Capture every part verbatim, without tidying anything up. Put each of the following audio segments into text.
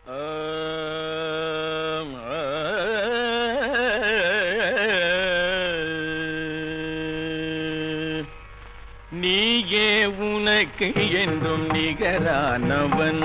நீயே உனக்கு என்றும் நிகரானவன்,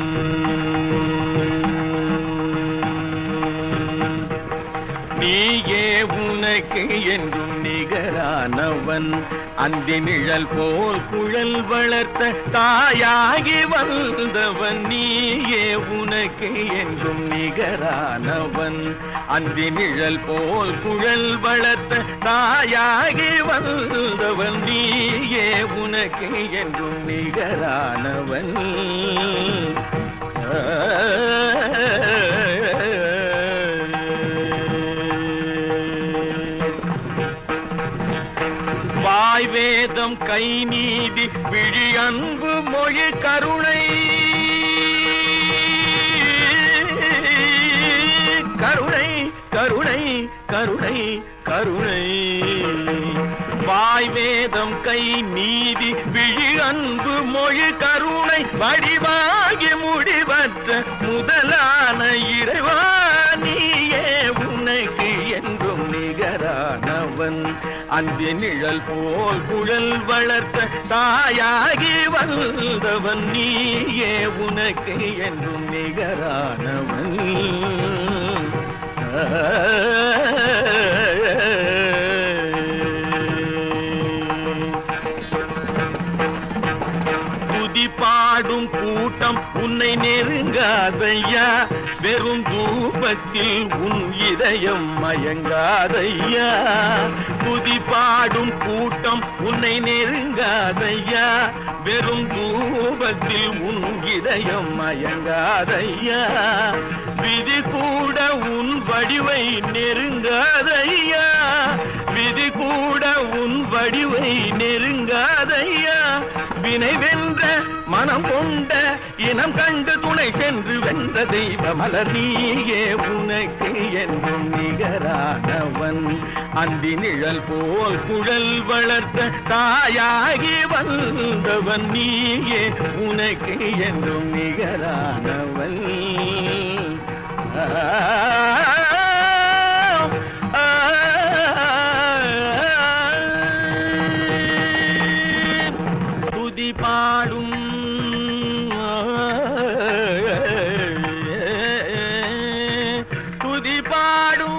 நீயே உனக்கு என்றும் நிகரானவன். அந்தி நிழல் போல் குழல் வளர்த்த தாயாகி வந்தவன், நீயே உனக்கு என்றும் நிகரானவன். அந்தி நிழல் போல் குழல் வளர்த்த தாயாகி வந்தவன், நீயே உனக்கு என்றும் நிகரானவன். வாய் வேதம் கை நீதி விழி அன்பு மொழி கருணை, கருணை கருணை கருணை கருணை. வாய் வேதம் கை நீதி விழி அன்பு மொழி கருணை, வடிவாகி முடிவற்ற முதலான இறைவா, நீயே உனக்கு என்றும் நிகரானவன். அந்தி நிழல் போல் குழல் வளர்த்த தாயாகி வந்தவன், நீயே உனக்கு என்றும் நிகரானவன். துதி பாடும் கூட்டம் உன்னை நெருங்காதையா, வெறும் தூபத்தில் உன் இதயம் மயங்காதையா. துதி பாடும் கூட்டம் உன்னை நெருங்காதையா, வெறும் தூபத்தில் உன் இதயம் மயங்காதையா. விதி கூட உன் வடிவை நெருங்காதையா, விதி கூட உன் வடிவை நெருங்காதையா. வினை வென்ற மனம் கொண்ட இனம் கண்டு துணை சென்று வென்ற தெய்வ மலர், நீயே உனக்கு என்றும் நிகரானவன். அந்தி நிழல் போல் குழல் வளர்த்த தாயாகி வந்தவன், நீயே உனக்கு என்றும் நிகரானவன். துதி பாடும் துதி பாடும்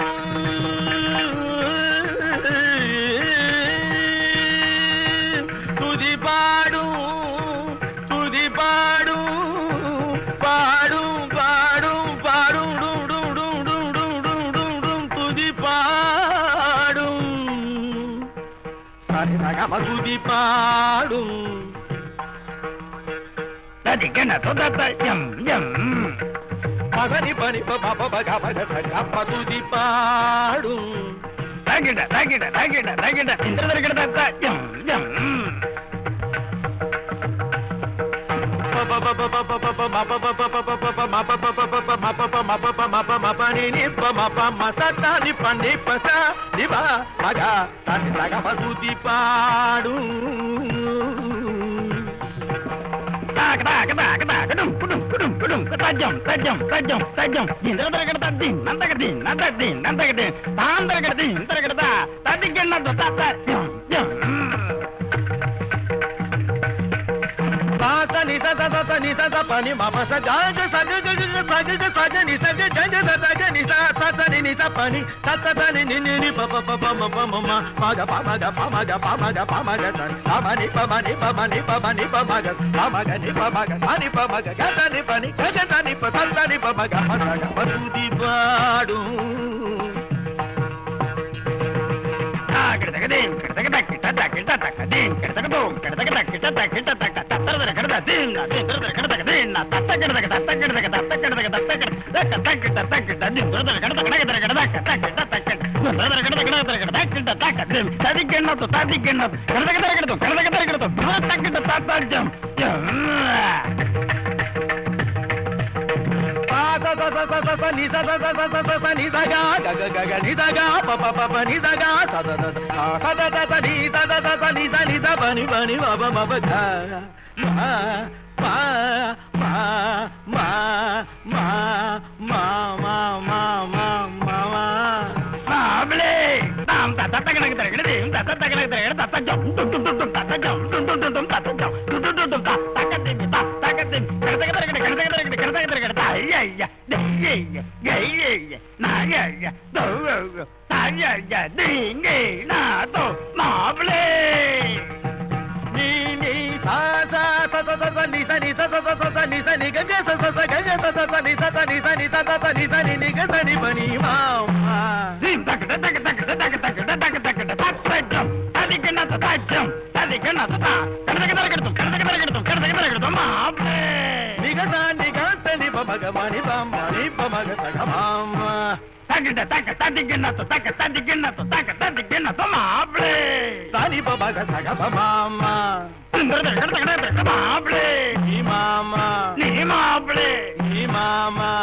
துதி பாடும் துதி பாடும் பாடும் பாடும் பாடும் துதி பாடும் துதி பாடும். பகனி பனி பப பக பக சகப்ப துதி பாடும். தகிட தகிட தகிட தகிட இந்திரதர கிடத யம் யம். பப பப பப பப மப பப பப பப மப பப பப மப பப மப பப மப மப நீ ப மப மசதா நி பனி பச நிபா மகா தனி சகப்ப துதி பாடும். Tajam, tajam, tajam, tajam. Indra kereta din, nanda kedin, nanda din, nanda kedin. Tandra kedin, nanda kereta. Tadi kena tu tata. Jam, jam. Tata ni tata tata ni tata pani mama saja saja saja saja saja ni saja saja saja ni tata ni ni tata pani tata tani ni ni ni pa pa pa pa ma pa ma ma pa ga pa ma ga pa ma ga pa ma ga pa ma ga ta pa ma ni pa ma ni pa ma ni pa ma ni pa ma ga pa ma ga ni pa ma ga ta ni pa ma ga ga ta ni pa ni ga ga ta ni pa ta ta ni pa ma ga pa ga pa tu di paadu. Kedeng kedeng kedeng kita tak kita tak kedeng kedeng kedeng kedeng kedeng kita tak kita tak tak terus kedeng din na din terus kedeng din na tak tak kedeng tak tak kedeng tak tak kedeng tak tak kedeng tak tak kita tak kita din terus kedeng kedeng kedeng kedeng tak tak kita tak kedeng terus kedeng kedeng kedeng kita tak kedeng tadi kena tu tadi kena tu kedeng kedeng kedeng kedeng kedeng kedeng tak tak kita tak tak jam jam. Sa sa sa sa sa ni sa sa sa sa sa sa ni sa ga ga ga ga ga ni sa ga pa pa pa pa ni sa ga sa sa sa sa sa sa sa ni sa sa sa sa ni sa ni sa pa ni pa ni ma pa ma pa ga ma pa ma ma ma ma தக்கத்தின் தா தக்கத்தின் கடத்தக தரகட கடத்தக தரகட கடத்தக தரகட ஐயா ஐயா ஐயா நாயா தோ தாயா டிங்கே நா தோ மாப்ளே நீ நீ சா சா சா சா சா நீ சா நீ சா சா சா சா நீ சா நீ க க சா சா சா க க சா சா சா நீ சா சா நீ சா நீ சா சா சா நீ சா நீ நீ க சா நீ பனி மாமா தீம் தக்க தக்க தக்க தக்க தக்க தக்க தக்க தக்கம் அதிகன தக்கம் அதிகன தா கடதக தரகட கடதக தரகட கடதக தரகட மாப்ளே நிக சா நிக சனி பமகமணி பமணி பமக சகமாமா தக்கிட்ட தக்க ததிகன தக்க ததிகன தக்க ததிகன மாப்ளே சனி பமக சகமாமா கடதக கடதக மாப்ளே நீ மாமா நீ மாப்ளே நீ மாமா